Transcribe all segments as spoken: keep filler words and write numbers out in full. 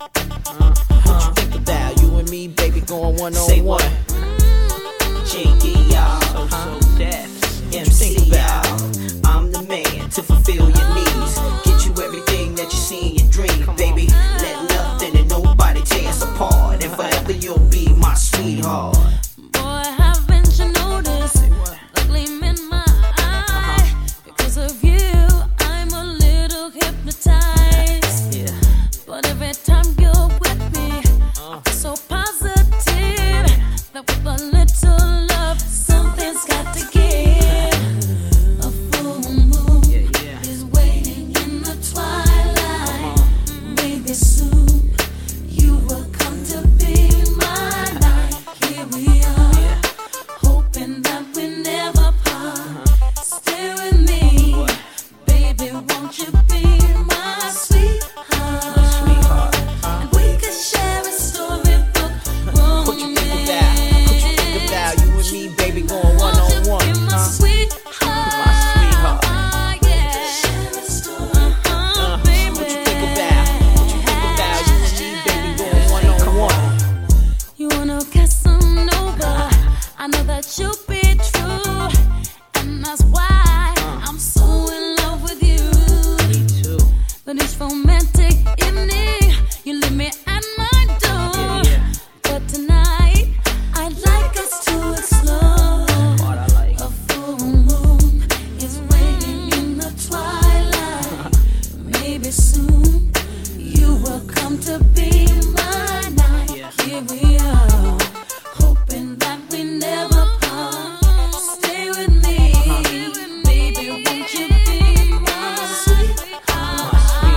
What you think about you and me, baby, going one on one? J D, y'all. So, so deaf. M C, y'all. I'm the man to fulfill your needs. Get you everything that you see in your dream, baby. Let nothing and nobody tear us apart. And forever you'll be my sweetheart. Boy, haven't you noticed the gleam in my eye? Because of you, I'm a little hypnotized. Yeah. But every time you're with me, I feel so positive that with a little love, something's got to give. A full moon Yeah, yeah. is waiting in the twilight. Maybe soon you will come to be mine. Here we are, hoping that we never part. Stay with me, baby, won't you be my sweetheart? And we could share a storybook romance. What you think about? What you think about you and me, baby, going one Won't on you one? be my Huh? sweetheart? My sweetheart. Yeah. Uh-huh, baby. What you think about? What you think about you and me, baby, going one on one? You wanna Casanova? I know that you'll be true, and that's why I'm so in love with you. Me too. But each romantic evening, you leave me at my door. Yeah, yeah. But tonight, I'd like us to explore. What I like. A full moon is waiting in the twilight. Maybe soon you will come to be mine. Yeah. Here we are, hoping that we never part. Stay with me, baby, won't you be my sweetheart?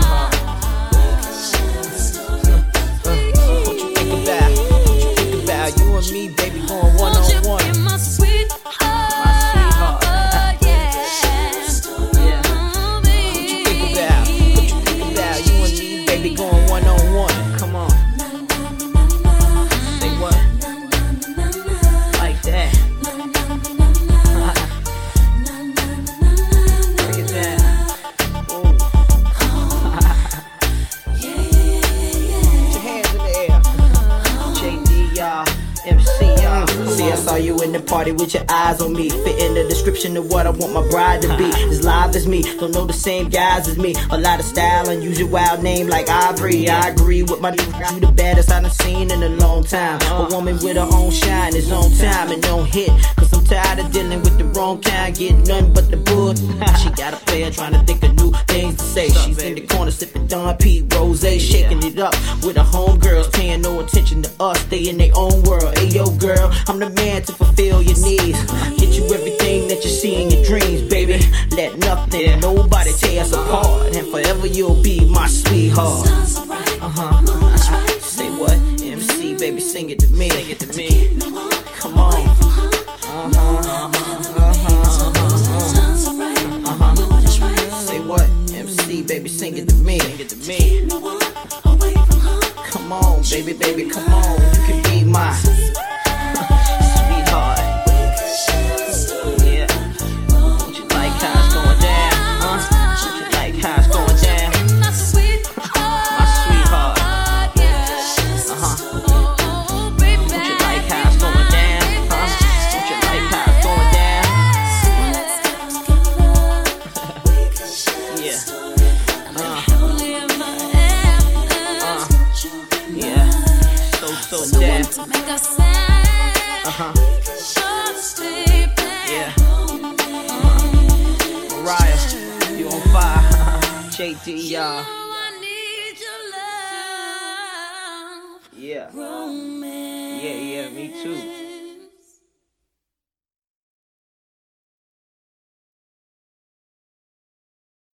What you think about? What you think about you and me, baby, going one Won't you on one? be my sweetheart? sweetheart. Yeah. Yeah. What you think about? What you think about you and me, baby, going one on one? Come on, say what? Like that. Break it down. Ooh. Put your hands in the air. J D, y'all. M C, y'all. See, I saw you in the party with your eyes on me. Fit in the description of what I want my bride to be. As live as me, don't know the same guys as me. A lot of style, unusual wild name like Ivory. I agree with my nigga, you the baddest I done seen in a long time. A woman with her own shine is on time and don't hit. Cause I'm tired of dealing with the wrong kind, getting nothing but the bull. She got a player trying to think of new things to say. She's in the corner sipping Don P. Rose, shaking it up with her homegirls, paying no attention to us. They in their own world. Hey yo, girl, I'm the man to fulfill your needs. Get you everything that you see in your dreams, baby. Let nothing and nobody tear us apart. And forever you'll be my sweetheart. Uh-huh. Say what? M C, baby, sing it to me. Sing it to me. Come on. Uh-huh. Uh-huh. Uh-huh. Uh-huh. Say what? M C, baby, sing it to me. Sing it to me. Come on, baby, baby, come on. You can be my sweetheart. Yeah. Don't you like how it's going down? Huh? Don't you like how it's going down? My sweetheart. My sweetheart. Uh-huh. Don't you like how it's going down? Huh? Don't you like how it's going down? Yeah. Uh. Uh. Yeah. So, so dead. Uh-huh. Yeah. Uh-huh. Mariah, you on fire. J D, y'all. Yeah. Yeah, yeah, me too.